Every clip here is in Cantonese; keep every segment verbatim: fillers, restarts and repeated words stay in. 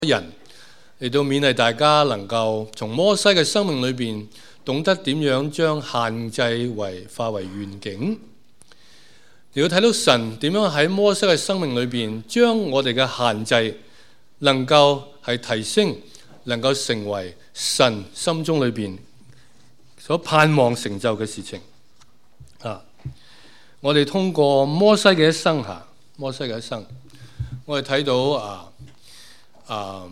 人嚟到勉勵大家能夠從摩西嘅生命裏邊懂得點樣將限制為化為願景。你要睇到神點樣喺摩西嘅生命裏邊將我哋嘅限制能夠係提升，能夠成為神心中裏邊所盼望成就嘅事情啊！我哋通過摩西嘅一生吓，摩西嘅一生，我哋睇到啊啊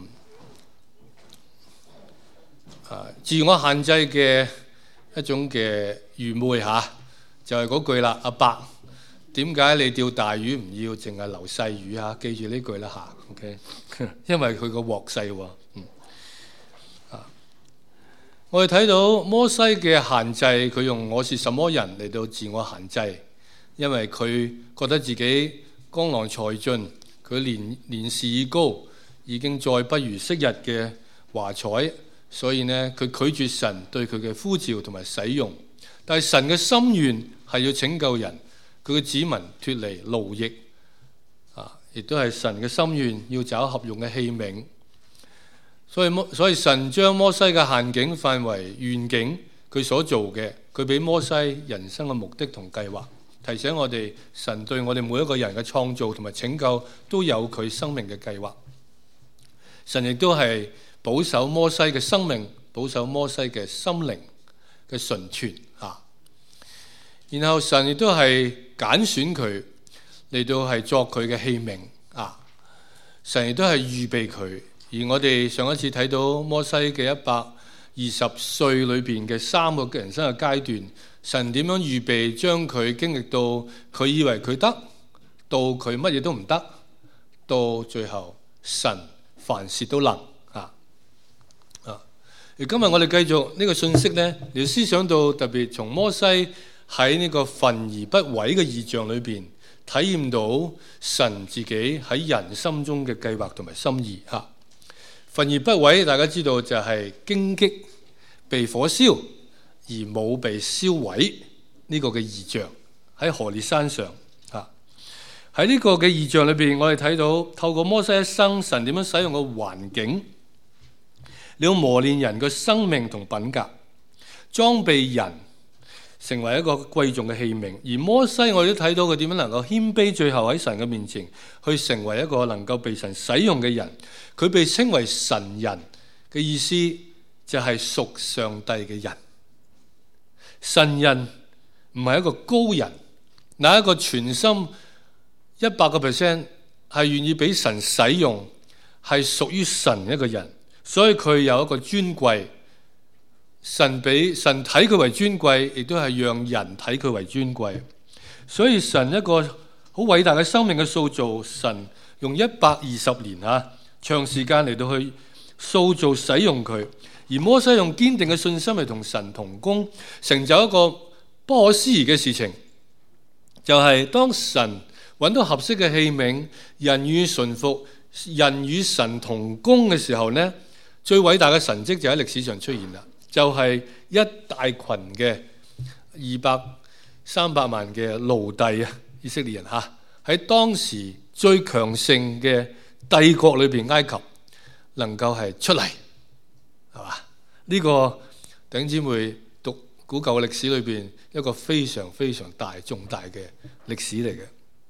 啊自我限制嘅一種嘅愚昧吓，就係嗰句啦，阿伯，點解你釣大魚唔要淨係留細魚吓？記住呢句啦吓 ，OK， 因為佢個鑊細喎。嗯啊，我哋睇到摩西嘅限制，佢用我是什麼人嚟到自我限制，因為佢覺得自己江郎才盡，佢年年事已高，已經再不如昔日嘅華彩，所以呢，佢拒絕神對佢嘅呼召同埋使用。但係神嘅心願係要拯救人，佢嘅子民脫離奴役啊，亦都係神嘅心願要找合用嘅器皿。所以摩所以神將摩西嘅限境範圍願景，佢所做嘅，佢俾摩西人生嘅目的同計劃，提醒我哋神對我哋每一個人嘅創造同埋拯救都有佢生命嘅計劃。神亦都係保守摩西嘅生命，保守摩西嘅心靈嘅純全啊。然後神亦都係揀選佢嚟到係作佢嘅器皿啊。神亦都係預備佢。而我哋上一次睇到摩西嘅一百二十歲裏邊嘅三個人生嘅階段，神點樣預備將佢經歷到佢以為佢得，到佢乜嘢都唔得，到最後神凡事都能啊！啊！而今日我哋繼續呢個信息呢，你要思想到特別從摩西喺呢個焚而不毀嘅異象裏邊，體驗到神自己喺人心中嘅計劃同埋心意嚇。焚而不毀，大家知道就係荊棘被火燒而冇被燒毀呢個嘅異象喺何烈山上啊！喺呢個嘅異象裏邊，我哋睇到透過摩西一生，神點樣使用個環境，你要磨練人嘅生命同品格，裝備人成為一個貴重嘅器皿。而摩西我哋都睇到佢點樣能夠謙卑，最後喺神嘅面前去成為一個能夠被神使用嘅人。佢被稱為神人嘅意思就係屬上帝嘅人。神人唔係一個高人，嗱，一個全心一百個 percent 係願意俾神使用，係屬於神一個人，所以佢有一個尊貴。神俾神睇佢為尊貴，亦都係讓人睇佢為尊貴。所以神一個好偉大嘅生命嘅塑造，神用一百二十年啊，長時間嚟到去塑造使用佢。而摩西用堅定嘅信心嚟同神同工，成就一個不可思議嘅事情，就係、是、當神揾到合適嘅器皿，人與順服，人與神同工嘅時候呢，最偉大嘅神蹟就喺歷史上出現啦。就係、是、一大群嘅二百三百萬嘅奴隸啊，以色列人吓，喺當時最強盛嘅帝國裏邊，埃及能夠係出嚟，係嘛？呢、這個弟兄姊妹讀古舊嘅歷史裏邊一個非常非常大重大嘅歷史嚟嘅。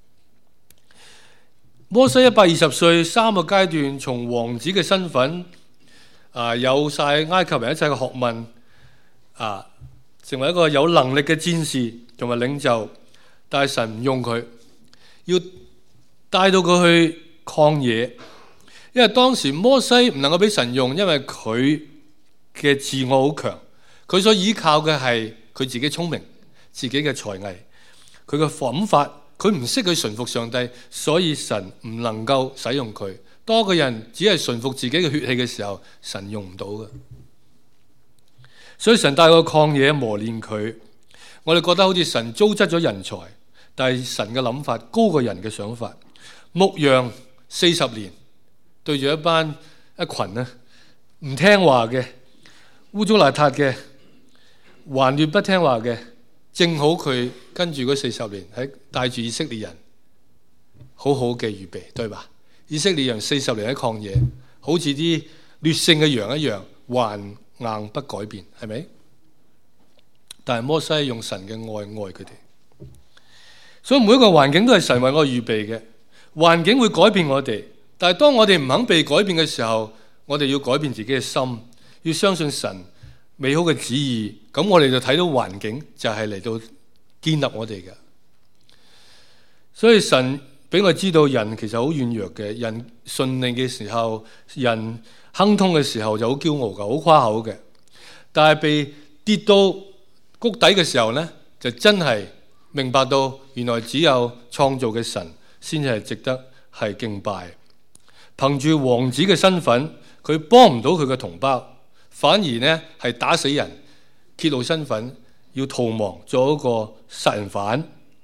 摩西一百二十歲，三個階段，從王子嘅身份。啊！有晒埃及人一切嘅學問，啊，成為一個有能力嘅戰士同埋領袖，但係神唔用佢，要帶到佢去曠野，因為當時摩西唔能夠俾神用，因為佢嘅自我好強，佢所依靠嘅係佢自己聰明、自己嘅才藝，佢嘅諗法，佢唔識去順服上帝，所以神唔能夠使用佢。當一個人只係順服自己嘅血氣嘅時候，神用唔到嘅。所以神帶個曠野磨練佢。我哋覺得好似神糟質咗人才，但係神嘅諗法高過人嘅想法。牧羊四十年，對住一班一群呢唔聽話嘅、污糟邋遢嘅、頑劣不聽話嘅，正好佢跟住嗰四十年喺帶住以色列人好好嘅預備，對吧？以色列人四十年喺曠野， 好似啲劣性嘅羊一樣，頑硬不改變，係咪？但係摩西用神嘅愛愛佢哋，所以每一個環境都係神為我預備嘅。環境會改變我哋，但係當我哋唔肯被改變嘅時候，我哋要改變自己嘅心，要相信神美好嘅旨意。咁我哋就睇到環境就係嚟到建立我哋嘅。所以神俾我知道人其實好軟弱嘅，人順利嘅時候，人亨通嘅時候就好驕傲嘅，好誇口嘅。但係被跌到谷底嘅時候呢，就真係明白到原來只有創造嘅神先至係值得係敬拜。憑住王子嘅身份，佢幫唔到佢嘅同胞，反而呢係打死人，揭露身份，要逃亡，做一個殺人犯。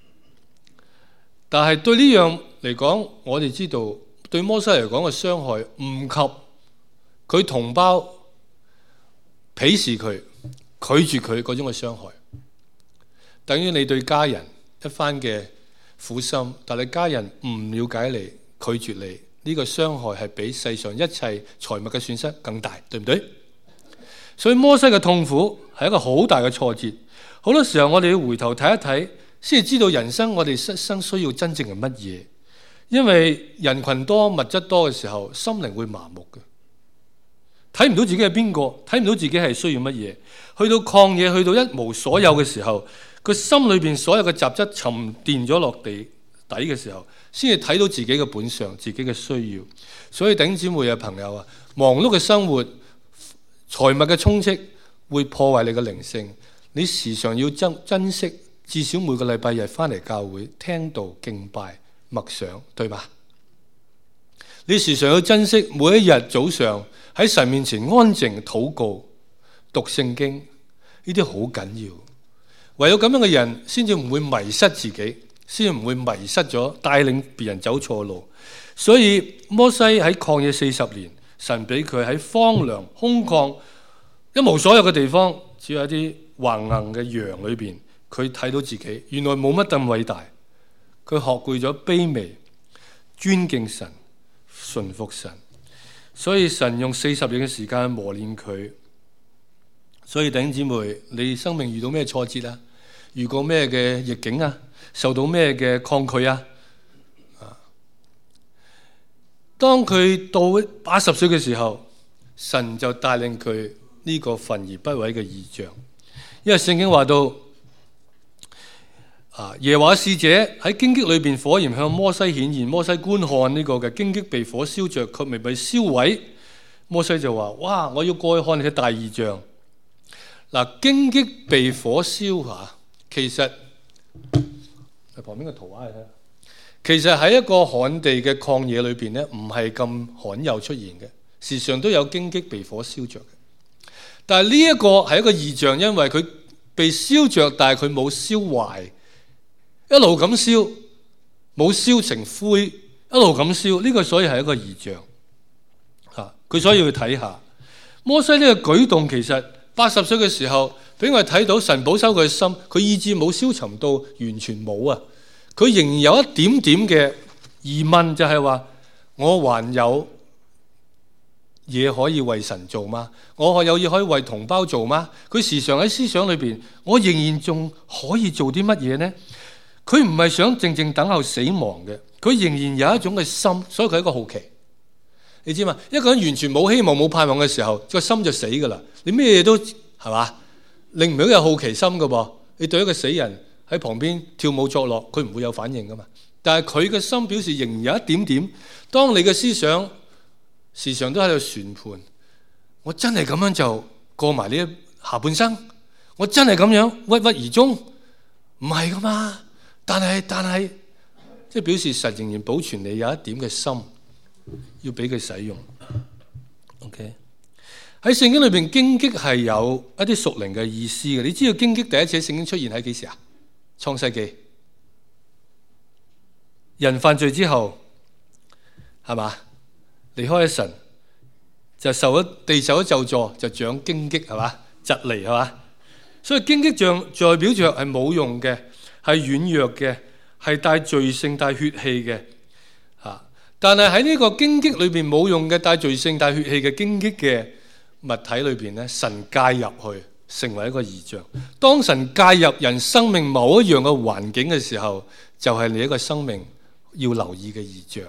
但係對呢樣嚟講，我哋知道對摩西嚟講嘅傷害唔及佢同胞鄙視佢、拒絕佢嗰種嘅傷害。等於你對家人一番嘅苦心，但係家人唔了解你、拒絕你，呢個傷害係比世上一切財物嘅損失更大，對唔對？所以摩西嘅痛苦係一個好大嘅挫折。好多時候我哋要回頭睇一睇，先至知道人生我哋一生需要真正係乜嘢。因為人群多、物質多嘅時候，心靈會麻木嘅，睇唔到自己係邊個，睇唔到自己係需要乜嘢。去到曠野，去到一無所有嘅時候，佢心裏邊所有嘅雜質沉澱咗落地底嘅時候，先至睇到自己嘅本相、自己嘅需要。所以弟兄姊妹嘅朋友啊，忙碌嘅生活、財物嘅充斥會破壞你嘅靈性。你時常要珍珍惜，至少每個禮拜日翻嚟教會聽道敬拜默想，對嗎？你時常要珍惜每一日早上喺神面前安靜禱告、讀聖經，呢啲好緊要。唯有咁樣嘅人，先至唔會迷失自己，先至唔會迷失咗帶領別人走錯路。所以摩西喺曠野四十年，神俾佢喺荒涼、空曠、一無所有嘅地方，只有一啲橫硬嘅羊裏邊，佢睇到自己原來冇乜咁偉大。佢學會咗卑微、尊敬神、順服神。所以神用四十年嘅時間磨練佢。所以弟兄姊妹，你生命遇到咩挫折啊？遇過咩嘅逆境啊？受到咩嘅抗拒啊？當佢到八十歲嘅時候，神就帶領佢呢個焚而不毀嘅異象。因為聖經話到，啊耶和華使者喺荊棘裏邊火焰向摩西顯現，摩西觀看呢個嘅荊棘被火燒着，卻未被燒毀。摩西就話：哇！我要過去看你嘅大異象。嗱，荊棘被火燒吓，其實喺旁邊嘅圖畫嚟睇，其實喺一個旱地嘅曠野裏邊咧，唔係咁罕有出現嘅，時常都有荊棘被火燒着嘅。但係呢一個係一個異象，因為佢被燒着，但係佢冇燒壞，一路咁燒，冇燒成灰，一路咁燒，呢個所以係一個異象吓。佢所以要睇下摩西呢個舉動，其實八十歲嘅時候，俾我哋睇到神保守佢嘅心，佢意志冇消沉到完全冇啊！佢仍然有一點點嘅疑問，就係話：我還有嘢可以為神做嗎？我還有嘢可以為同胞做嗎？佢時常喺思想裏邊，我仍然仲可以做啲乜嘢呢？佢唔係想靜靜等候死亡嘅，佢仍然有一種嘅心，所以佢係一個好奇。你知嘛？一個人完全冇希望冇盼望嘅時候，個心就死噶啦。你咩嘢都係嘛，令唔到有好奇心噶噃。你對一個死人喺旁邊跳舞作樂，佢唔會有反應噶嘛。但係佢嘅心表示仍然有一點點。當你嘅思想時常都喺度旋盤，我真係咁樣就過埋呢下半生，我真係咁樣鬱鬱而終，唔係噶嘛。但係但係，即係表示神仍然保存你有一點嘅心。要俾佢使用 ，OK？ 喺聖經裏邊，荊棘係有一啲屬靈嘅意思嘅。你知道荊棘第一次喺聖經出現喺幾時啊？創世紀，人犯罪之後，係嘛？離開咗神，就受咗地受咗咒詛，就長荊棘，係嘛？蒺藜，係嘛？所以荊棘像代表着係冇用嘅，係軟弱嘅，係帶罪性、帶血氣嘅。 但係喺呢個荊棘裏邊冇用嘅帶罪性帶血氣嘅荊棘嘅物體裏邊咧，神介入去成為一個異象。當神介入人生命某一樣嘅環境嘅時候，就係你一個生命要留意嘅異象。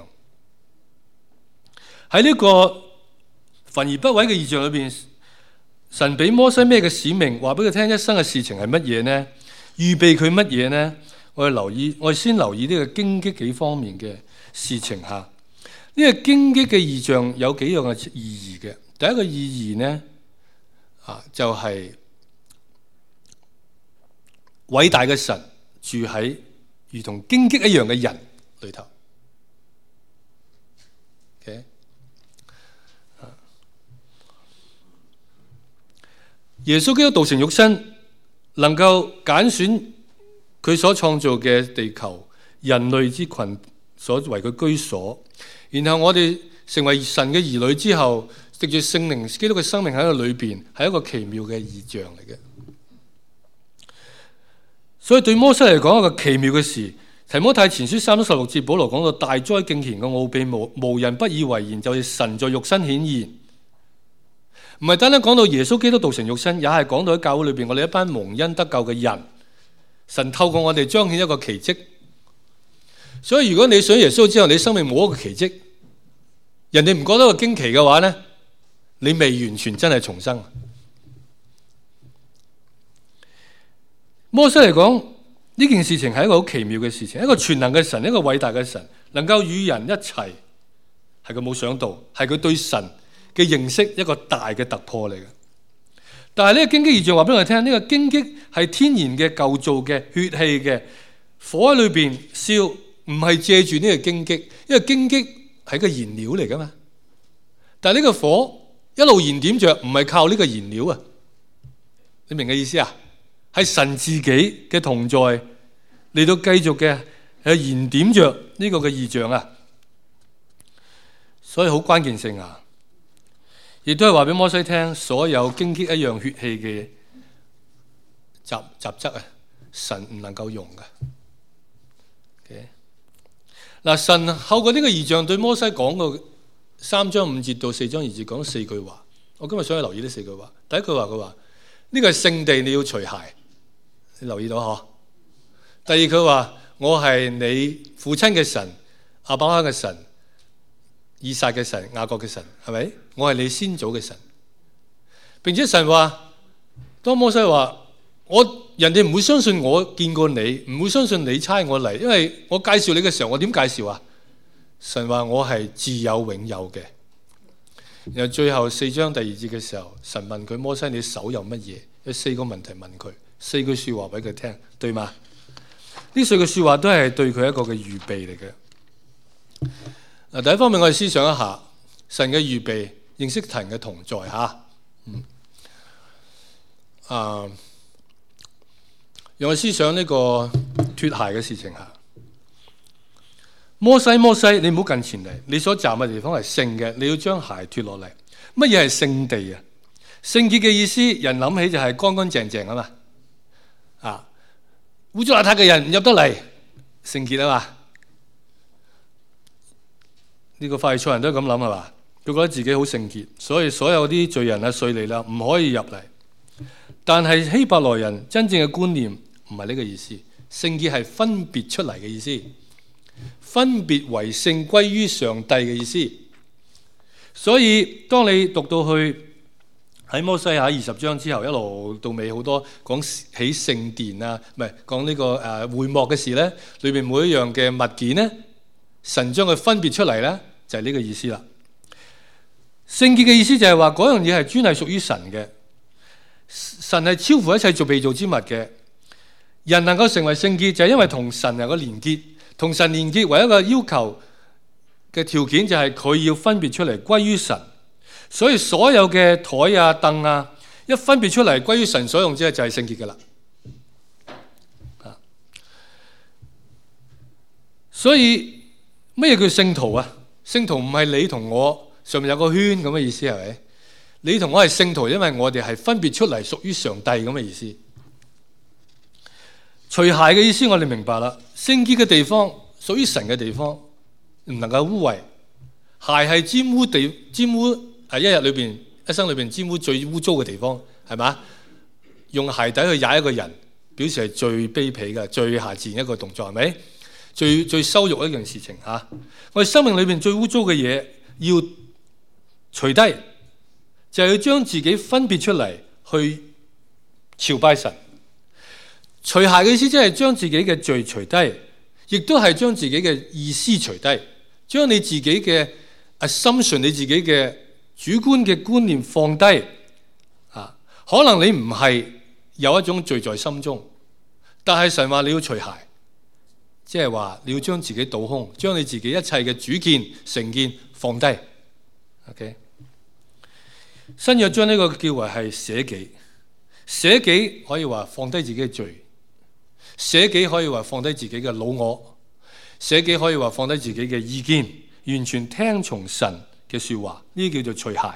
喺呢個焚而不毀嘅異象裏邊，神俾摩西咩嘅使命，話俾佢聽一生嘅事情係乜嘢呢？預備佢乜嘢呢？我哋留意，我哋先留意呢個荊棘幾方面嘅事情吓。呢、這個荊棘嘅異象有幾樣嘅意義嘅。第一個意義呢，啊就係、是、偉大嘅神住喺如同荊棘一樣嘅人裏頭。Okay? 耶穌基督道成肉身，能夠揀選佢所創造嘅地球人類之群所為佢居所，然後我哋成為神嘅兒女之後，藉住聖靈基督嘅生命喺個裏邊，係一個奇妙嘅異象嚟嘅。所以對摩西嚟講，一個奇妙嘅事。提摩太前書三章十六節，保羅講到大哉敬虔嘅奧秘，無無人不以為然，就是神在肉身顯現。唔係單單講到耶穌基督道成肉身，也係講到喺教會裏邊，我哋一班蒙恩得救嘅人，神透過我哋彰顯一個奇蹟。所以如果你信耶穌之後，你生命冇一個奇蹟，人哋唔覺得個驚奇嘅話呢，你未完全真係重生。摩西嚟講，呢件事情係一個好奇妙嘅事情，一個全能嘅神，一個偉大嘅神，能夠與人一齊，係佢冇想到，係佢對神嘅認識一個大嘅突破嚟嘅。但係呢個荊棘異象話俾我哋聽，呢、這個荊棘係天然嘅構造嘅血氣嘅火喺裏邊燒，唔係借住呢個荊棘，因為荊棘係個燃料嚟噶嘛。但係呢個火一路燃點着，唔係靠呢個燃料啊。你明嘅意思啊？係神自己嘅同在嚟到繼續嘅係燃點着呢個嘅異象啊。所以好關鍵性啊！亦都係話俾摩西聽，所有荊棘一樣血氣嘅雜雜質啊，神唔能夠用嘅。嗱、okay? 神透過呢個異象對摩西講過三章五節到四章二節講四句話。我今日想去留意呢四句話。第一句話佢話呢個係聖地，你要除鞋，你留意到嗬？第二句話我係你父親嘅神，亞伯拉罕嘅神，以撒嘅神，雅各嘅神，係咪？我係你先祖嘅神，並且神話，當摩西話我人哋唔會相信我見過你，唔會相信你差我嚟，因為我介紹你嘅時候，我點介紹啊？神話我係自有永有嘅。然後最後四章第二節嘅時候，神問佢，摩西，你手有乜嘢？有四個問題問佢，四句說話俾佢聽，對嗎？呢四句說話都係對佢一個嘅預備嚟嘅。嗱，第一方面我哋思想一下神嘅預備，認識神嘅同在吓。嗯，啊，讓我思想呢個脫鞋嘅事情吓。摩西，摩西，你唔好近前嚟，你所站嘅地方係聖嘅，你要將鞋脫落嚟。乜嘢係聖地啊？聖潔嘅意思，人諗起就係乾乾淨淨啊嘛。啊，污糟邋遢嘅人唔入得嚟，聖潔啊嘛。呢個法利賽人都咁諗係嘛？佢覺得自己好聖潔，所以所有啲罪人啊、稅吏啦唔可以入嚟。但係希伯來人真正嘅觀念唔係呢個意思，聖潔係分別出嚟嘅意思，分別為聖歸於上帝嘅意思。所以當你讀到去喺摩西下二十章之後一路到尾好多講起聖殿啊，唔係講呢個誒會幕嘅事咧，裏邊每一樣嘅物件咧，神將佢分別出嚟咧，就係呢個意思啦。聖潔嘅意思就係話嗰樣嘢係專係屬於神嘅，神係超乎一切做被造之物嘅。人能夠成為聖潔就係因為同神有個連結，同神連結唯一個要求嘅條件就係佢要分別出嚟歸於神。所以所有嘅台啊、凳啊，一分別出嚟歸於神所用之後就係聖潔噶啦。所以乜嘢叫聖徒啊？聖徒唔係你同我上面有個圈咁嘅意思係咪？你同我係聖徒，因為我哋係分別出嚟屬於上帝咁嘅意思。除鞋嘅意思我哋明白啦，聖潔嘅地方屬於神嘅地方，唔能夠污穢， 鞋係沾污地沾污係一日裏邊一生裏邊沾污最污糟嘅地方，係嘛？用鞋底去踩一個人，表示係最卑鄙嘅、最下賤一個動作，係咪？最最羞辱一件事情嚇、啊。我哋生命裏邊最污糟嘅嘢要除低，就係、是、要將自己分別出嚟去朝拜神。除鞋嘅意思即係將自己嘅罪除低，亦都係將自己嘅意思除低，將你自己嘅 assumption 你自己嘅主觀嘅觀念放低。啊，可能你唔係有一種罪在心中，但係神話你要除鞋，即係話你要將自己倒空，將你自己一切嘅主見成見放低。OK， 新約將呢個叫為係捨己，捨己可以話放低自己嘅罪。捨己可以話放低自己嘅老我，捨己可以話放低自己嘅意見，完全聽從神嘅說話，呢啲叫做除鞋。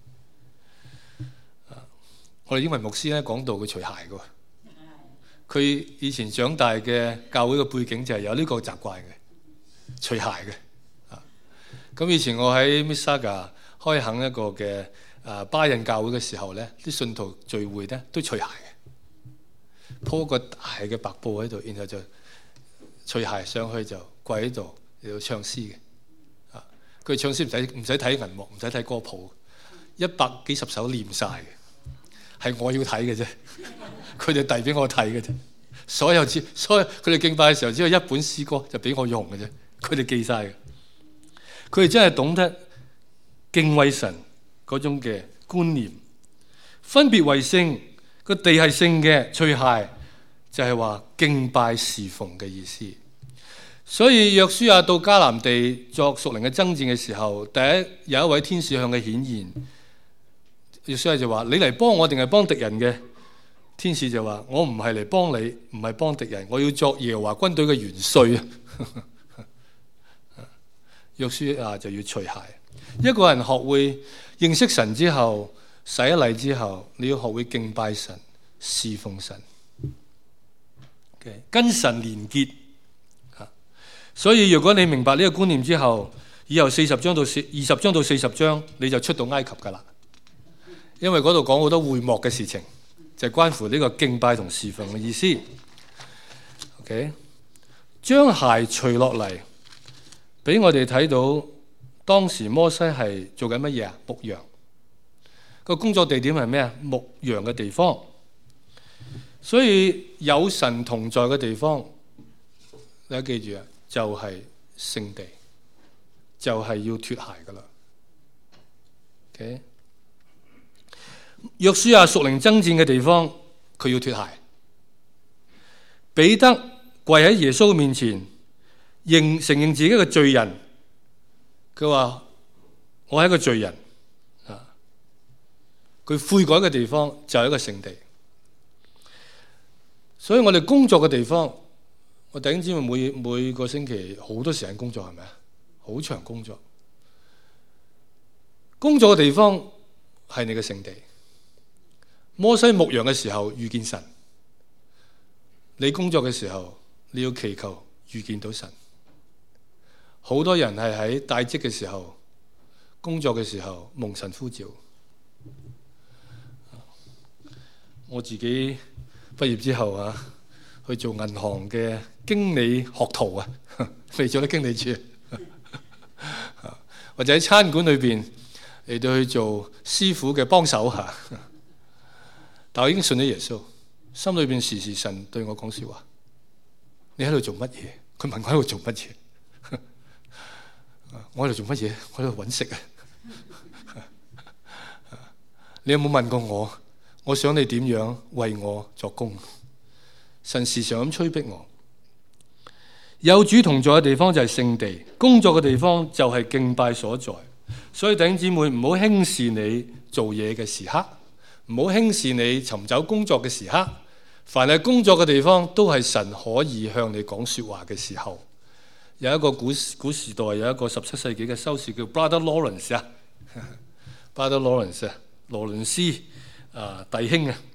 我哋英文牧師咧講到佢除鞋嘅，佢以前長大嘅教會嘅背景就係有呢個習慣嘅，除鞋嘅。咁以前我喺 Mississauga 開墾一個嘅啊巴印教會嘅時候咧，啲信徒聚會咧都除鞋嘅，鋪個大嘅白布喺度，然後就除鞋上去就跪喺度嚟到唱詩嘅。啊，佢唱詩唔使唔使睇銀幕，唔使睇歌譜，一百幾十首念晒嘅。係我要睇嘅啫，佢哋遞俾我睇嘅啫。所有之所以佢哋敬拜嘅時候，只有一本詩歌就俾我用嘅啫。佢哋記晒嘅，佢哋真係懂得敬畏神嗰種嘅觀念，分別為聖，個地係聖嘅，除鞋就係話敬拜侍奉嘅意思。所以約書亞到迦南地作屬靈嘅爭戰嘅時候，第一有一位天使向佢顯現。約書亞就話：你嚟幫我定係幫敵人嘅？天使就話：我唔係嚟幫你，唔係幫敵人，我要作耶和華軍隊嘅元帥啊！約書亞就要除鞋。一個人學會認識神之後，洗一禮之後，你要學會敬拜神、侍奉神， okay，跟神連結。所以如果你明白呢個觀念之後，以後四十章到四二十章到四十章，你就出到埃及噶啦。因為嗰度講好多會幕嘅事情，就係關乎呢個敬拜同侍奉嘅意思。OK， 將鞋除落嚟，俾我哋睇到當時摩西係做緊乜嘢啊？牧羊。個工作地點係咩啊？牧羊嘅地方。所以有神同在嘅地方，大家記住啊，就係聖地，就係要脫鞋噶啦。OK。約書亞屬靈爭戰嘅地方，佢要脫鞋。彼得跪喺耶穌面前，認承認自己嘅罪人。佢話：我係一個罪人。啊，佢悔改嘅地方就係一個聖地。所以我哋工作嘅地方，我弟兄姊妹每每個星期好多時間工作，係咪啊？好長工作。工作嘅地方係你嘅聖地。摩西牧羊嘅時候遇見神，你工作嘅時候你要祈求遇見到神。好多人係喺帶職嘅時候、工作嘅時候蒙神呼召。我自己畢業之後啊，去做銀行嘅經理學徒啊，未做得經理處，或者喺餐館裏邊嚟到去做師傅嘅幫手吓。但我已經信咗耶穌，心裏邊時時神對我講說話：你喺度做乜嘢？佢問我喺度做乜嘢？我喺度做乜嘢？我喺度揾食啊！你有冇問過我？我想你點樣為我作工？神時常咁催逼我。有主同在嘅地方就係聖地，工作嘅地方就係敬拜所在。所以弟兄姊妹唔好輕視你做嘢嘅時刻。唔好輕視你尋找工作嘅時刻，凡係工作嘅地方都係神可以向你講說話嘅時候。有一個古古時代有一個十七世紀嘅修士叫 Brother Lawrence 啊，Brother Lawrence 啊，羅倫斯啊弟兄啊，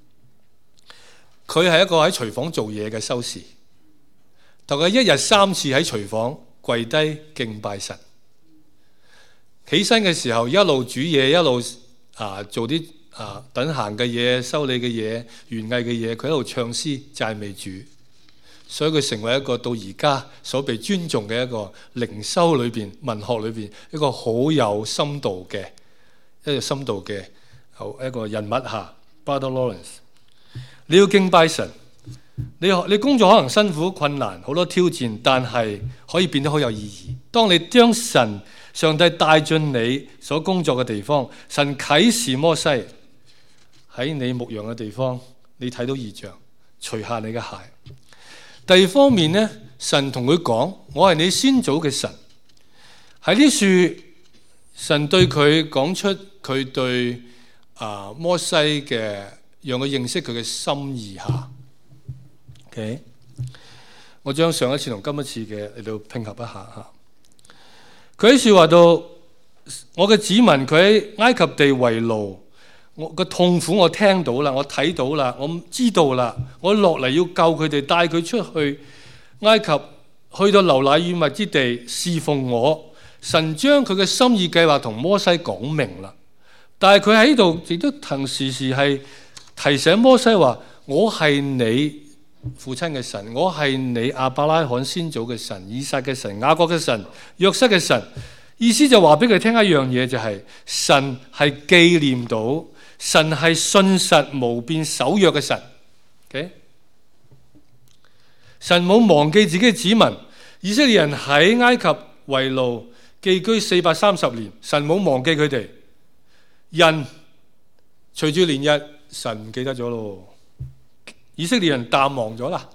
佢係一個喺廚房做嘢嘅修士，同佢一日三次喺廚房跪低敬拜神。 起身嘅時候一路煮嘢，一路啊做啲啊等閒嘅嘢、修理嘅嘢、園藝嘅嘢，佢一路唱詩讚美主。所以佢成為一個到而家所被尊重嘅一個靈修裏邊、文學裏邊一個好有深度嘅一個深度嘅好一個人物嚇。Brother Lawrence， 你要敬拜神，你你工作可能辛苦困難，好多挑戰，但係可以變得好有意義。當你將神上帝帶進你所工作嘅地方，神啟示摩西喺你牧羊嘅地方，你睇到異象，除下你嘅鞋。第二方面呢，神同佢講：我係你先祖嘅神。喺呢處，神對佢講出佢對啊摩西嘅，讓佢認識佢嘅心意下。OK， 我將上一次同今一次嘅嚟到拼合一下吓。佢喺處話到：我嘅子民佢喺埃及地為奴。我個痛苦我聽到啦，我睇到啦，我知道啦，我落嚟要救佢哋，帶佢出去埃及，去到流奶與蜜之地侍奉我。神將佢嘅心意計劃同摩西講明啦，但係佢喺度亦都同時時係提醒摩西話：我係你父親嘅神，我係你亞伯拉罕先祖嘅神、以撒嘅神、雅各嘅神、約瑟嘅神。意思就話俾佢聽一樣嘢，就係、是、神係紀念到。神係信實無變守約嘅神。Okay? 神冇忘記自己嘅子民。以色列人喺埃及為奴寄居四百三十年，神冇忘記佢哋。人隨住年日，神唔記得咗咯。以色列人淡忘咗啦。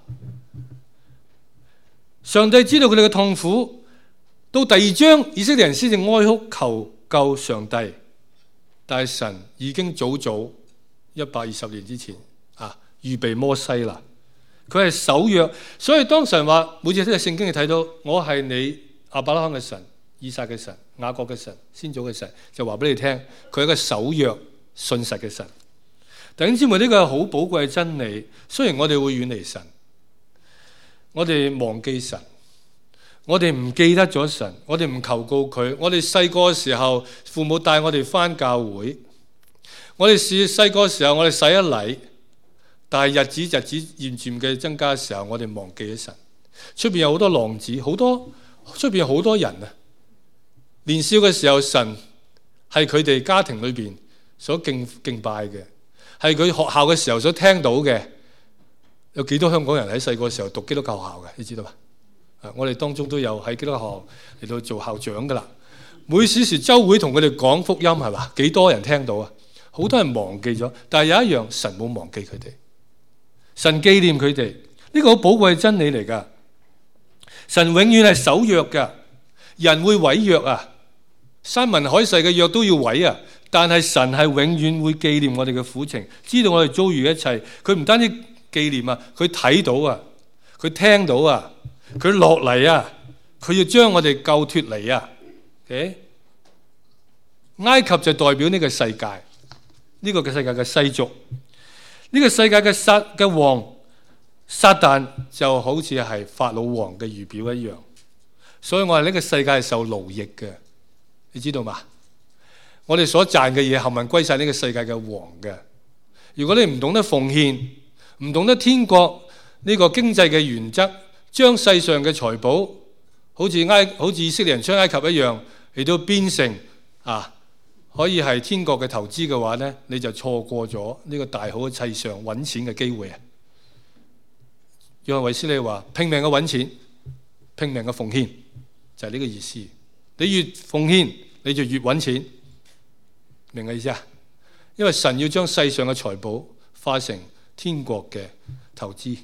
上帝知道佢哋嘅痛苦，到第二章以色列人先至哀哭求救上帝。但係神已經早早一百二十年之前啊，預備摩西啦。佢係守約，所以當神話每次睇聖經，你睇到我係你亞伯拉罕嘅神、以撒嘅神、雅各嘅神、先祖嘅神，就話俾你聽，佢係一個守約信實嘅神。弟兄姊妹，呢個係好寶貴嘅真理。雖然我哋會遠離神，我哋忘記神。我哋唔記得咗神，我哋唔求告佢。我哋細個嘅時候，父母帶我哋返教會。我哋細細個嘅時候，我哋洗一禮。但係日子日子漸漸嘅增加嘅時候，我哋忘記咗神。出邊有好多浪子，好多出邊有好多人啊。年少嘅時候，神係佢哋家庭裏邊所敬敬拜嘅，係佢學校嘅時候所聽到嘅。有幾多香港人喺細個嘅時候讀基督教學校嘅？你知道嘛？我哋當中都有喺基督教學校嚟到做校長噶啦。每時時週會同佢哋講福音，係嘛？幾多人聽到啊？好多人忘記咗，但係有一樣，神冇忘記佢哋，神紀念佢哋。呢個好寶貴嘅真理嚟噶。神永遠係守約噶，人會毀約啊，山盟海誓嘅約都要毀啊。但係神係永遠會紀念我哋嘅苦情，知道我哋遭遇一切。佢唔單止紀念啊，佢睇到啊，佢聽到啊。佢落嚟啊！佢要將我哋救脫離啊！ okay? 埃及就代表呢個世界，呢、呢個嘅世界嘅世俗，呢、呢個世界嘅撒嘅王撒旦就好似係法老王嘅預表一樣。所以我哋呢個世界係受奴役嘅，你知道嘛？我哋所賺嘅嘢冚唪唥歸晒呢個世界嘅王嘅。如果你唔懂得奉獻，唔懂得天國呢個經濟嘅原則，將世上嘅財寶，好似埃好似以色列人將埃及一樣嚟到變成啊，可以係天國嘅投資嘅話呢，你就錯過咗呢個大好嘅世上揾錢嘅機會啊！約翰衛斯理話：拼命嘅揾錢，拼命嘅奉獻，就係呢個意思。你越奉獻，你就越揾錢，明唔明意思啊？因為神要將世上嘅財寶化成天國嘅投資。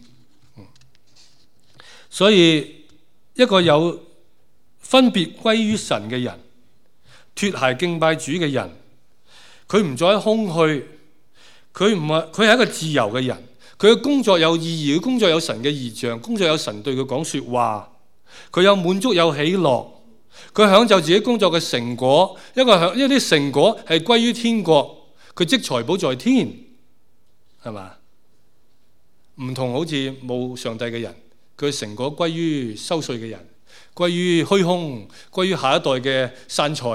所以一個有分別歸於神嘅人，脫鞋敬拜主嘅人，佢唔再空虛，佢唔係佢係一個自由嘅人。佢嘅工作有意義，佢工作有神嘅異象，工作有神對佢講說話，佢有滿足有喜樂，佢享受自己工作嘅成果。一個享，因為啲成果係歸於天國，佢積財寶在天，係嘛？唔同好似冇上帝嘅人。佢成果歸於收稅嘅人，歸於虛空，歸於下一代嘅散財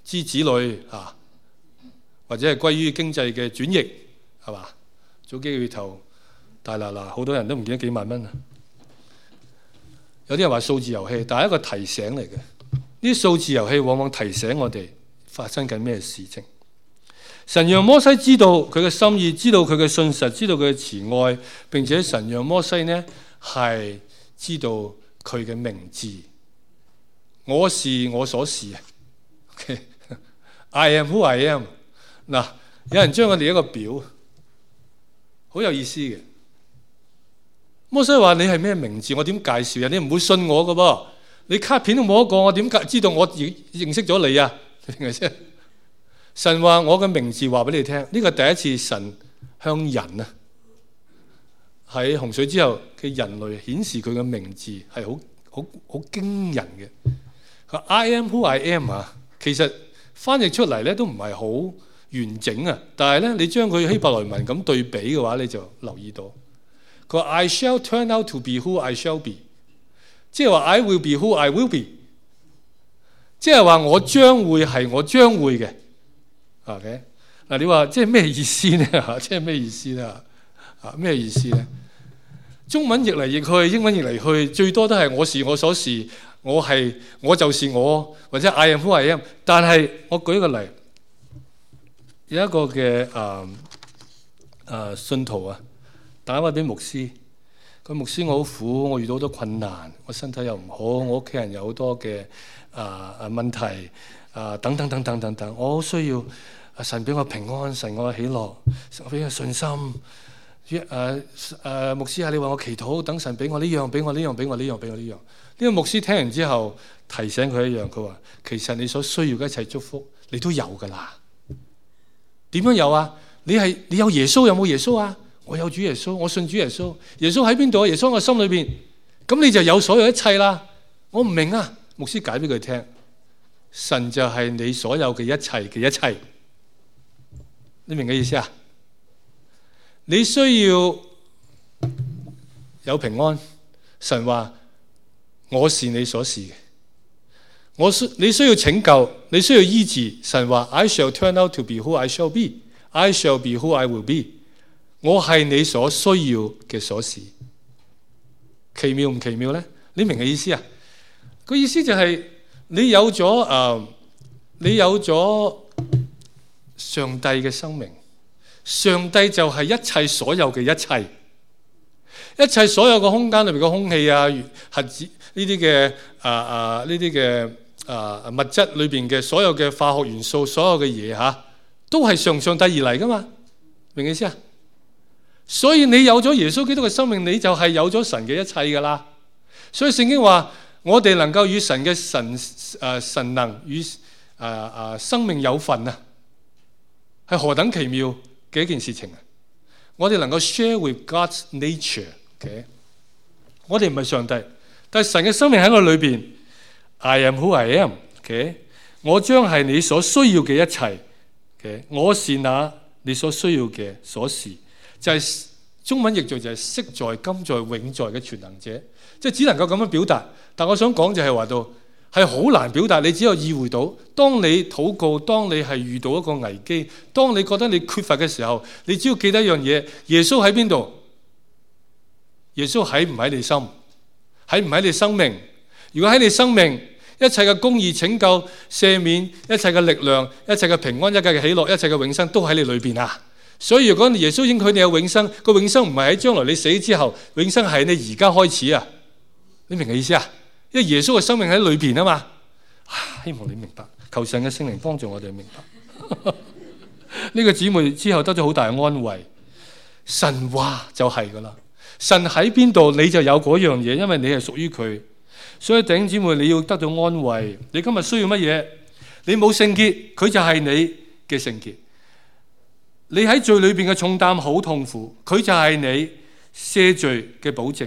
之子女啊，或者係歸於經濟嘅轉移，係嘛？早幾個月頭大嗱嗱，好多人都唔見得幾萬蚊啊！有啲人話數字遊戲，但係一個提醒嚟嘅。呢啲數字遊戲往往提醒我哋發生緊咩事情。神讓摩西知道佢嘅心意，知道佢嘅信實，知道佢嘅慈愛，並且神讓摩西呢係知道佢嘅名字。我是我所是啊。Okay.I am who I am。嗱，有人將我哋一個表，好有意思嘅。摩西話：你係咩名字？我點介紹啊？你唔會信我㗎噃，你卡片都冇一個，我點知道我認識咗你啊？明唔明先？神話我嘅名字話俾你聽，呢個第一次神向人啊喺洪水之後嘅人類顯示佢嘅名字係好好好驚人嘅。佢 I am who I am 啊，其實翻譯出嚟咧都唔係好完整啊，但係咧你將佢希伯來文咁對比嘅話，你就留意到佢話 I shall turn out to be who I shall be， 即係話 I will be who I will be， 即係話我將會係我將會嘅。OK 嗱，你話即係咩意思呢？嚇，即係咩意思呢？啊，咩意思呢？中文譯嚟譯去，英文譯嚟去，最多都係我是我所是，我係我就是我，或者 I am who I am。但係我舉一個例，有一個嘅誒誒信徒啊，打返俾牧師，佢牧師我好苦，我遇到好多困難，我身體又唔好，我屋企人有好多嘅誒誒問題。啊！等等等等等等，我好需要神俾我平安，神我喜樂，神俾我信心。誒、啊、誒、啊，牧師啊，你為我祈禱，等神俾我呢樣，俾我呢樣，俾我呢樣，俾我呢樣。呢、這個牧師聽完之後提醒佢一樣，佢話：其實你所需要嘅一切祝福，你都有㗎啦。點樣有啊？你係你有耶穌，有冇耶穌啊？我有主耶穌，我信主耶穌。耶穌喺邊度啊？耶穌喺我心裏邊，咁你就有所有一切啦。我唔明啊，牧師解俾佢聽。神就係你所有嘅一切嘅一切，你明嘅意思啊？你需要有平安，神話我是你所是嘅。我需你需要拯救，你需要醫治，神話 I shall turn out to be who I shall be, I shall be who I will be。我係你所需要嘅所是，奇妙唔奇妙呢？你明嘅意思啊？個意思就係、是。你有咗誒、呃，你有咗上帝嘅生命，上帝就係一切所有嘅一切，一切所有嘅空間裏邊嘅空氣啊、核子呢啲嘅啊啊呢啲嘅啊物質裏邊嘅所有嘅化學元素，所有嘅嘢嚇，都係從上帝而嚟噶嘛？明唔明意思啊？所以你有咗耶穌基督嘅生命，你就係有咗神嘅一切噶啦。所以聖經話。我哋能夠與神嘅神誒、呃、神能與誒誒生命有份啊，係何等奇妙嘅一件事情啊！我哋能夠 share with God's nature，okay? 我哋唔係上帝，但係神嘅生命喺我裏邊。I am who I am，okay? 我將係你所需要嘅一切。Okay? 我是那你所需要嘅所是，就係、是、中文譯做就係昔在、今在、永在嘅全能者，即係只能夠咁樣表達。但我想講就係話到係好難表達，你只有意會到。當你禱告，當你係遇到一個危機，當你覺得你缺乏嘅時候，你只要記得一樣嘢：耶穌喺邊度？耶穌喺唔喺你心？喺唔喺你生命？如果喺你生命，一切嘅公義、拯救、赦免、一切嘅力量、一切嘅平安、一切嘅喜樂、一切嘅永生，都喺你裏邊啊！所以如果耶穌應許你有永生，個永生唔係喺將來你死之後，永生係你而家開始啊！你明嘅意思啊？因為耶穌嘅生命喺裏邊啊嘛，希望你明白，求神嘅聖靈幫助我哋明白。呢個姊妹之後得咗好大嘅安慰，神話就係噶啦，神喺邊度你就有嗰樣嘢，因為你係屬於佢。所以弟兄姊妹，你要得到安慰。你今日需要乜嘢？你冇聖潔，佢就係你嘅聖潔。你喺罪裏邊嘅重擔好痛苦，佢就係你赦罪嘅保證。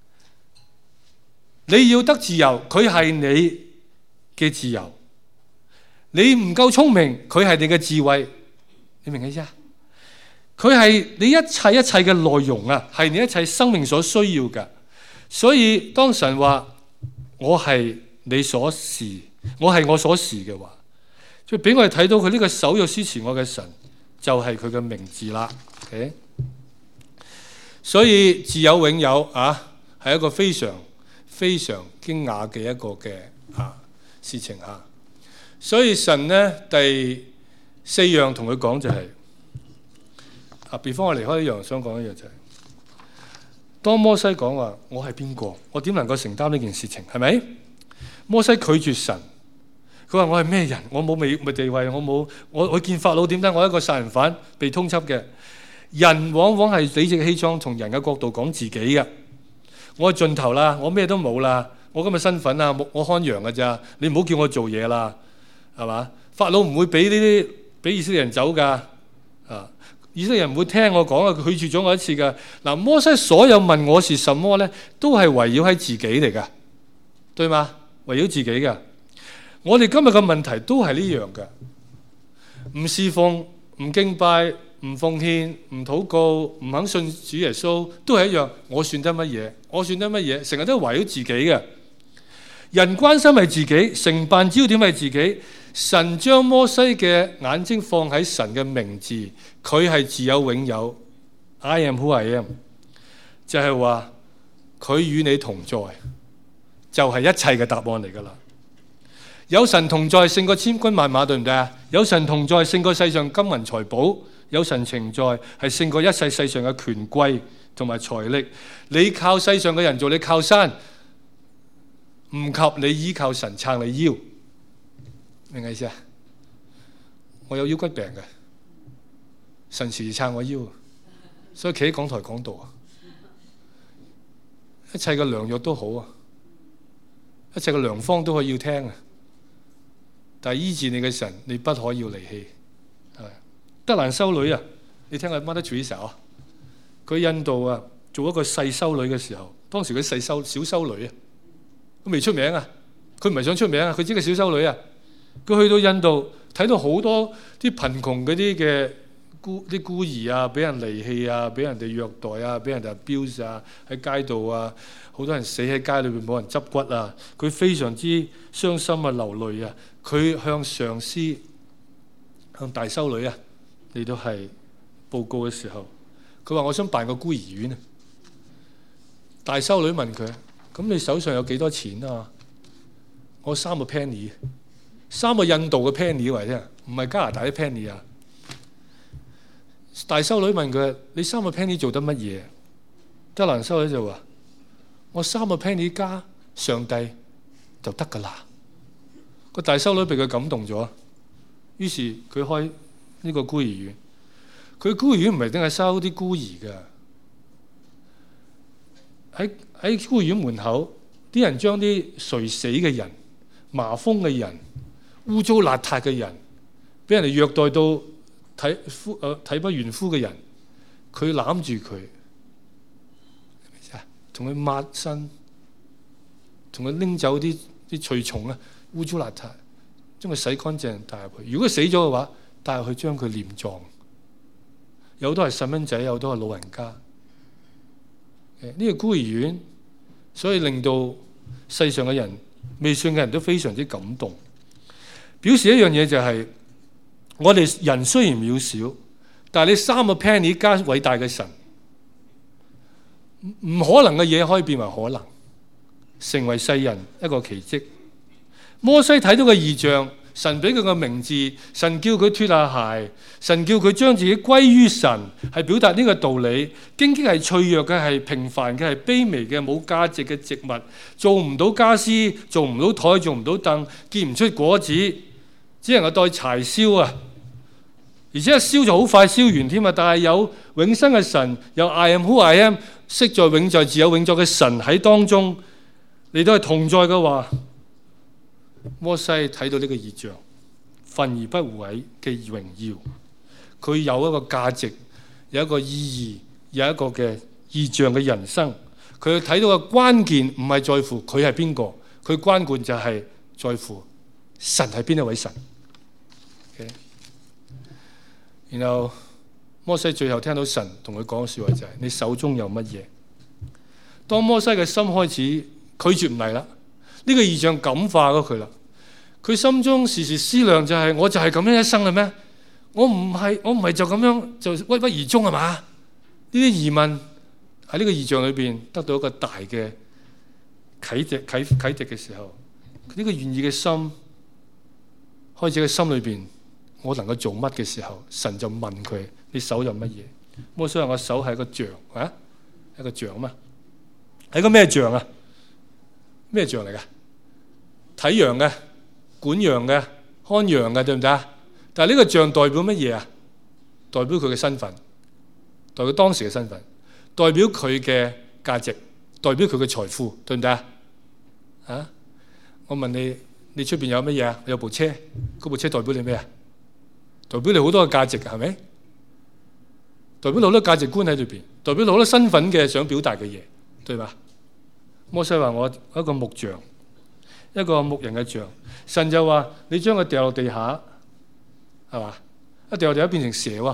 你要得自由，佢係你嘅自由。你唔夠聰明，佢係你嘅智慧。你明唔明意思啊？佢係你一切一切嘅內容啊，係你一切生命所需要嘅。所以當神話我係你所是，我係我所是嘅話， 所以俾我哋睇到佢呢個手有施慈愛嘅神，就係佢嘅名字啦。Okay? 所以自有永有啊，係一個非常非常驚訝嘅一個嘅啊事情啊。所以神呢，第四樣同佢講就係、是、啊，別方我離開呢樣，想講一樣就係、是，當摩西講話我係邊個，我點能夠承擔呢件事情，係咪？摩西拒絕神，佢話我係咩人？我冇未地位，我冇我我見法老點解我一個殺人犯被通緝嘅？人往往係理直氣壯，從人嘅角度講自己嘅。我盡頭啦，我咩都冇啦，我今日身份啊，我看羊㗎咋，你唔好叫我做嘢啦，係嘛？法老唔會俾呢啲俾以色列人走㗎，啊！以色列人唔會聽我講啊，佢拒絕咗我一次㗎。嗱，摩西所有問我是什麼咧，都係圍繞喺自己嚟㗎，對嗎？圍繞自己㗎。我哋今日嘅問題都係呢樣㗎，唔侍奉、唔敬拜、唔奉獻、唔禱告、唔肯信主耶穌，都係一樣。我算得乜嘢？我算得乜嘢？成日都圍繞自己嘅。人關心係自己，成辦焦點係自己。神將摩西嘅眼睛放喺神嘅名字，佢係自有永有。I am who I am， 就係話佢與你同在，就係、是、一切嘅答案嚟㗎啦。有神同在勝過千軍萬馬，對唔對啊？有神同在勝過世上金銀財寶，有神情在係勝過一切世上嘅權貴同埋財力。你靠世上嘅人做你靠山，唔及你依靠神撐你腰。明唔明意思啊？我有腰骨病嘅，神時撐我腰，所以企喺講台講道啊。一切嘅良藥都好啊，一切嘅良方都可以要聽啊。但係醫治你嘅神，你不可要離棄。係德蘭修女啊，你聽過 Mother Teresa 啊？佢印度啊，做一個細修女嘅時候，當時佢細修小修女啊，佢未出名啊，佢唔係想出名啊，佢只係小修女啊。佢去到印度睇到好多啲貧窮嗰啲嘅孤啲孤兒啊，俾人離棄啊，俾人哋虐待啊，俾人哋 abuse 啊，喺街度啊，好多人死喺街裏邊冇人執骨啊，佢非常之傷心啊，流淚啊，佢向上司向大修女啊嚟到係報告嘅時候，佢話我想辦個孤兒院啊。大修女問佢：咁你手上有幾多錢啊？我三個 penny。三個印度嘅 penny 為啫，唔係加拿大啲 penny 啊！大修女問佢：你三個 penny 做得乜嘢？德蘭修女就話：我三個 penny 加上帝就得㗎啦。個大修女被佢感動咗，於是佢開呢個孤兒院。佢孤兒院唔係淨係收啲孤兒㗎，喺喺孤兒院門口，啲人將啲垂死嘅人、麻風嘅人、污糟邋遢嘅人，俾人哋虐待到體膚誒體不完膚嘅人，佢攬住佢，同佢抹身，同佢拎走啲啲蛆蟲啊，污糟邋遢，將佢洗乾淨帶入去。如果死咗嘅話，帶入去將佢殮葬。有好多係細蚊仔，有好多係老人家。呢、這個孤兒院，所以令到世上嘅人、未信嘅人都非常之感動。表示一樣嘢就係、是，我哋人雖然渺小，但係你三個 penny 加偉大嘅神，唔可能嘅嘢可以變為可能，成為世人一個奇蹟。摩西睇到嘅異象，神俾佢個名字，神叫佢脫下鞋，神叫佢將自己歸於神，係表達呢個道理。荊棘係脆弱嘅，係平凡嘅，係卑微嘅，冇價值嘅植物，做唔到家私，做唔到台，做唔到凳，結唔出果子，只能夠代柴燒啊！而且一燒就好快燒完添啊！但係有永生嘅神，有 I am who I am， 昔在永在自有永在嘅神喺當中，你都係同在嘅話，摩西睇到呢個異象，焚而不毀嘅榮耀，佢有一個價值，有一個意義，有一個嘅異象嘅人生。佢睇到嘅關鍵唔係在乎佢係邊個，佢關鍵就係在乎神係邊一位神。Okay? 然後摩西最後聽到神同佢講嘅說話就係、是：你手中有乜嘢？當摩西嘅心開始拒絕唔嚟啦，呢、這個異象感化咗佢啦。 佢心中時時思量就係：我就係咁樣一生啦咩？我唔係，我唔係就咁樣就鬱鬱而終係嘛？呢啲疑問喺呢個異象裏邊得到一個大嘅啟迪、啟啟迪嘅時候，呢個願意嘅心開始喺心裏邊，我能夠做乜嘅時候，神就問佢：你手有乜嘢？摩西話：我手係一個杖啊，一個杖嘛，係個咩杖啊？咩杖嚟噶？睇羊嘅、管羊嘅、看羊嘅，對唔對啊？但係呢個杖代表乜嘢啊？代表佢嘅身份，代表當時嘅身份，代表佢嘅價值，代表佢嘅財富，對唔對啊？啊！我問你，你出邊有乜嘢啊？有部車，嗰部車代表你咩啊？代表你好多嘅價值，係咪？代表好多價值觀喺裏邊，代表好多身份嘅想表達嘅嘢，對吧？摩西話：我一個木杖，一個牧人嘅杖。神就話：你將佢掉落地下，係嘛？一掉落地下變成蛇喎。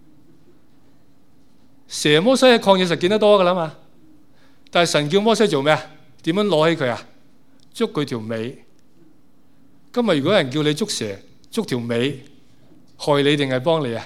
蛇摩西喺曠野實見得多噶啦嘛。但係神叫摩西做咩啊？點樣攞起佢啊？捉佢條尾。今日如果有人叫你捉蛇，捉條尾，害你定係幫你啊？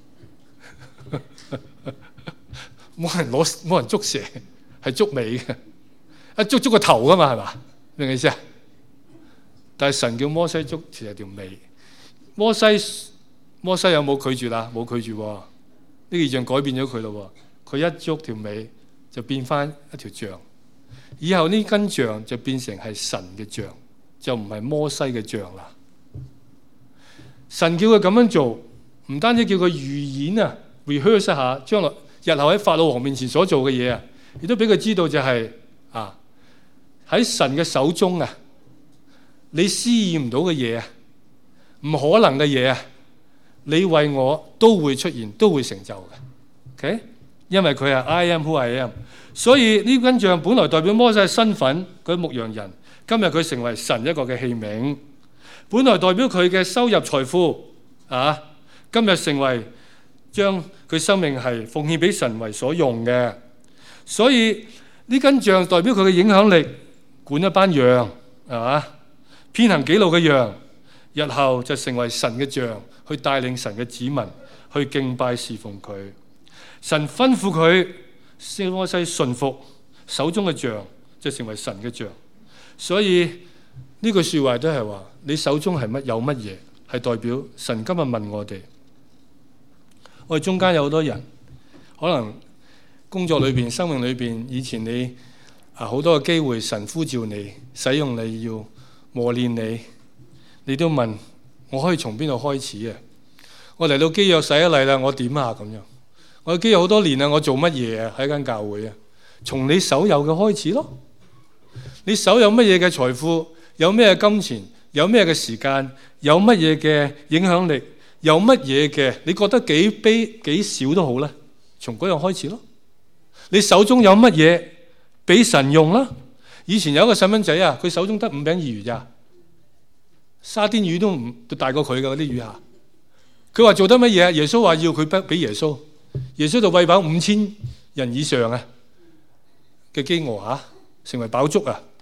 冇人攞，冇人捉蛇，係捉尾嘅。一捉捉個頭噶嘛，係嘛？明唔明意思啊？但係神叫摩西捉其實條尾。摩西摩西有冇拒絕啊？冇拒絕喎。呢個異象改變咗佢咯。佢一捉條尾就變翻一條杖。以後呢根杖就變成係神嘅杖，就唔係摩西嘅杖啦。神叫佢咁樣做，唔單止叫佢預演啊 rehearse 一下將來日後喺法老王面前所做嘅嘢啊，亦都俾佢知道就係、是、啊喺神嘅手中啊，你施驗唔到嘅嘢啊，唔可能嘅嘢啊，你為我都會出現，都會成就嘅。OK， 因為佢係 I am who I am， 所以呢根杖本來代表摩西嘅身份，佢牧羊人，今日佢成為神一個嘅器皿。本來代表佢嘅收入財富啊，今日成為將佢生命係奉獻俾神為所用嘅。所以呢根杖代表佢嘅影響力，管一班羊係嘛，偏行己路嘅羊，日後就成為神嘅杖，去帶領神嘅子民去敬拜侍奉佢。神吩咐佢，摩西順服，手中嘅杖就成為神嘅杖。所以呢句說話都係話，你手中係乜有乜嘢，係代表神今日問我哋。我哋中間有好多人，可能工作裏邊、生命裏邊，以前你啊好多嘅機會，神呼召你、使用你，要磨練你，你都問我可以從邊度開始啊？我嚟到基約洗一禮啦，我點啊咁樣？我基約好多年啦，我做乜嘢啊？喺間教會啊，從你手有嘅開始咯。你手有乜嘢嘅財富？有咩金錢？有咩嘅時間？有乜嘢嘅影響力？有乜嘢嘅？你覺得幾卑幾少都好啦，從嗰樣開始咯。你手中有乜嘢俾神用啦？以前有一個細蚊仔啊，佢手中得五餅二魚咋，沙甸魚都唔大過佢噶嗰啲魚下。佢話做得乜嘢？耶穌話要佢俾耶穌，耶穌就餵飽五千人以上啊嘅飢餓啊，成為飽足啊。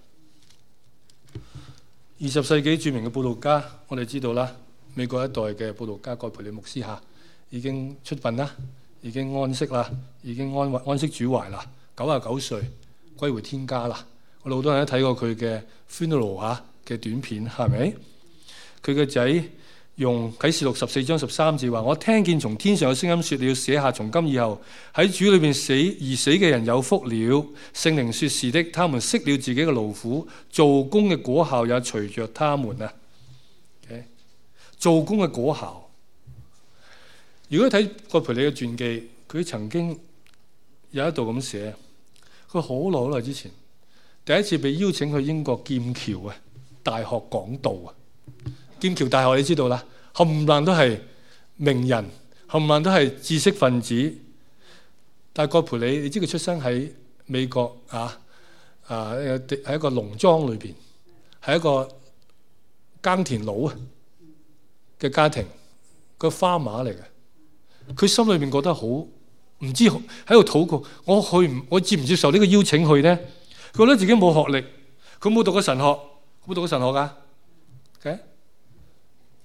二十世紀著名嘅佈道家，我哋知道啦，美國一代嘅佈道家葛培理牧師下已經出殯啦，已經安息啦，已經安安息主懷啦，九十九歲歸回天家啦。我哋好多人都睇過佢嘅 funeral 嚇嘅短片，係咪？佢嘅仔用啟示錄十四章十三字話：我聽見從天上嘅聲音說，你要寫下，從今以後喺主裏邊死而死嘅人有福了。聖靈說是的，他們息了自己嘅勞苦，做工嘅果效也隨着他們啊。Okay? 做工嘅果效。如果睇葛培理嘅傳記，佢曾經有一度咁寫，佢好耐好耐之前，第一次被邀請去英國劍橋啊大學講道啊。劍橋大學你知道啦，冚唪唥都係名人，冚唪唥都係知識分子。但係葛培理，你知佢出生喺美國啊啊，喺一個農莊裏邊，係一個耕田佬啊嘅家庭，個花馬嚟嘅。佢心裏面覺得好唔知喺度禱告，我去唔我接唔接受呢個邀請去呢？佢覺得自己冇學歷，佢冇讀過神學，冇讀過神學噶。Okay?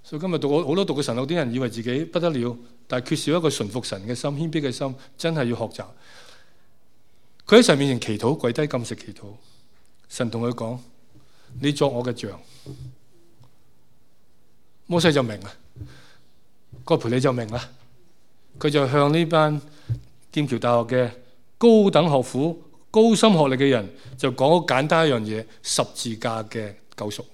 所以今日讀好多讀過神學啲人以為自己不得了，但係缺少一個順服神嘅心、謙卑嘅心，真係要學習。佢喺神面前祈禱，跪低禁食祈禱，神同佢講：你作我嘅像。摩西就明啦，葛培理就明啦，佢就向呢班劍橋大學嘅高等學府、高深學歷嘅人就講好簡單一樣嘢：十字架嘅救贖，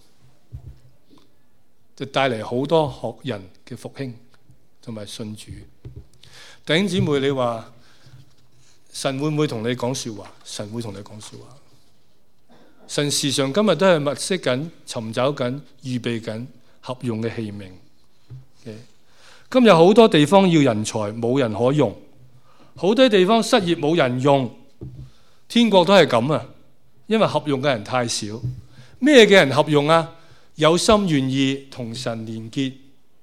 就帶嚟好多學人嘅復興同埋信主。弟兄姊妹，你話神會唔會同你講說話？神會同你講說話。神時常今日都係物色緊、尋找緊、預備緊合用嘅器皿。Okay? 今日好多地方要人才，冇人可用；好多地方失業，冇人用。天國都係咁啊，因為合用嘅人太少。咩嘅人合用啊？有心願意同神連結，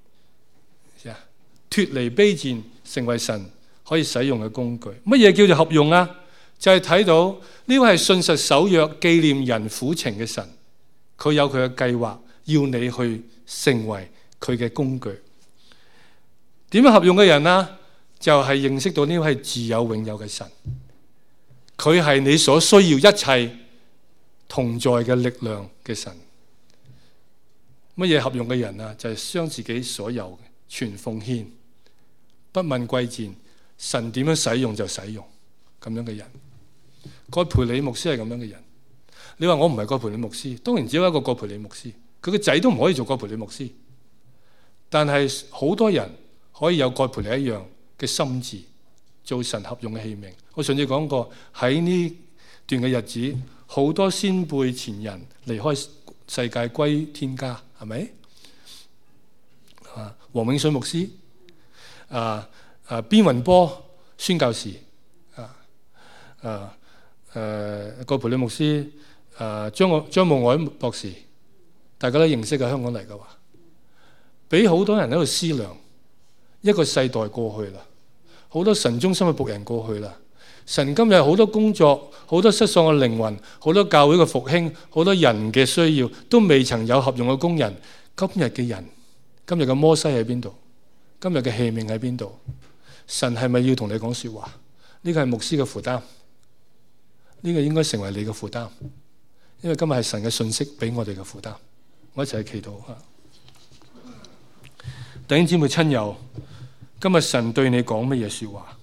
脫離卑賤，成為神可以使用嘅工具。乜嘢叫做合用啊？就係睇到呢位係信實守約、紀念人苦情嘅神，佢有佢嘅計劃，要你去成為佢嘅工具。點樣合用嘅人啊？就係認識到呢位係自有永有嘅神，佢係你所需要一切同在嘅力量嘅神。乜嘢合用嘅人啊？就係將自己所有嘅全奉獻，不問貴賤，神點樣使用就使用，咁樣嘅人。葛培理牧師係咁樣嘅人。你話我唔係葛培理牧師，當然只有一個葛培理牧師，佢個仔都唔可以做葛培理牧師。但係好多人可以有葛培理一樣嘅心志，做神合用嘅器皿。我上次講過，喺呢段嘅日子，好多先輩前人離開世界歸天家，係咪？啊，黃永信牧師，啊啊，邊雲波宣教士，啊啊誒，葛培理牧師，啊張我張慕皚博士，大家都認識嘅，香港嚟嘅話，俾好多人喺度思量，一個世代過去啦，好多神中心嘅僕人過去啦，神今日好多工作，好多失喪嘅靈魂，好多教會嘅復興，好多人嘅需要，都未曾有合用嘅工人。今日嘅人，今日嘅摩西喺邊度？今日嘅器皿喺邊度？神係咪要同你講說話？呢個係牧師嘅負擔，呢個應該成為你嘅負擔，因為今日係神嘅信息俾我哋嘅負擔。我一齊去祈禱吓。弟兄姊妹親友，今日神對你講乜嘢說話？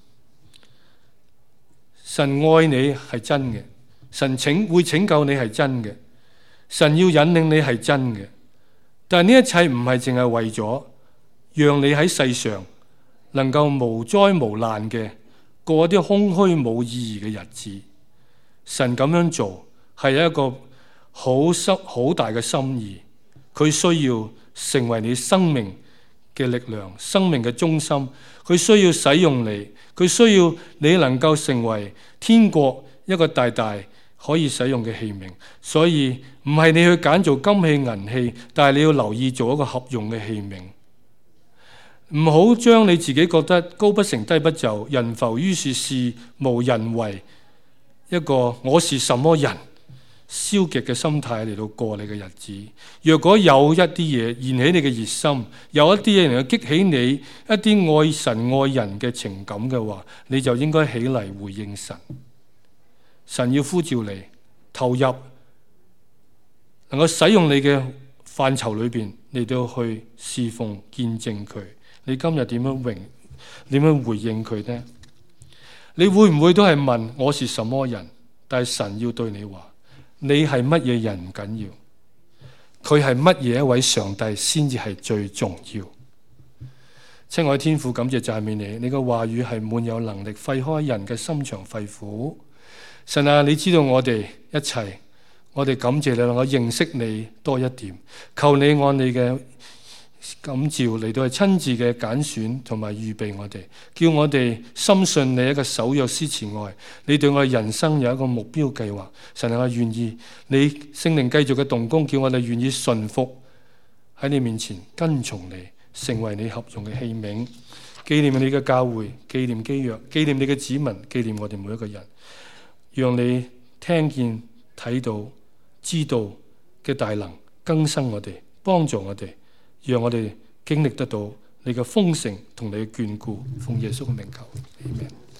神愛你係真嘅，神拯會拯救你係真嘅，神要引領你係真嘅。但係呢一切唔係淨係為咗讓你喺世上能夠無災無難嘅過一啲空虛冇意義嘅日子。神咁樣做係一個好深好大嘅心意，佢需要成為你生命嘅力量，生命嘅中心。佢需要使用你，佢需要你能夠成為天國一個大大可以使用嘅器皿。所以唔係你去揀做金器銀器，但係你要留意做一個合用嘅器皿。唔好將你自己覺得高不成低不就，人浮於事，事無人為，一個我是什麼人消極嘅心態嚟到過你嘅日子。若果有一啲嘢燃起你嘅熱心，有一啲嘢能夠激起你一啲愛神愛人嘅情感嘅話，你就應該起嚟回應神。神要呼召你投入，能夠使用你嘅範疇裏邊嚟到去侍奉見證佢。你今日點樣榮點樣回應佢呢？你會唔會都係問我是什麼人？但係神要對你話，你係乜嘢人唔緊要，佢係乜嘢一位上帝先至係最重要。親愛天父，感謝讚美你，你嘅話語係滿有能力廢開人嘅心腸肺腑。神啊，你知道我哋一切，我哋感謝你能夠認識你多一點，求你按你嘅感召嚟到係親自嘅揀選同埋預備我哋，叫我哋深信你一個守約施慈愛，你對我哋人生有一個目標計劃。神啊，我願意你聖靈繼續嘅動工，叫我哋願意順服喺你面前跟從你，成為你合用嘅器皿，紀念你嘅教會，紀念基約，紀念你嘅子民，紀念我哋每一個人，讓你聽見睇到知道嘅大能更新我哋，幫助我哋，讓我哋經歷得到你嘅豐盛同你嘅眷顧。奉耶穌嘅名求，阿們。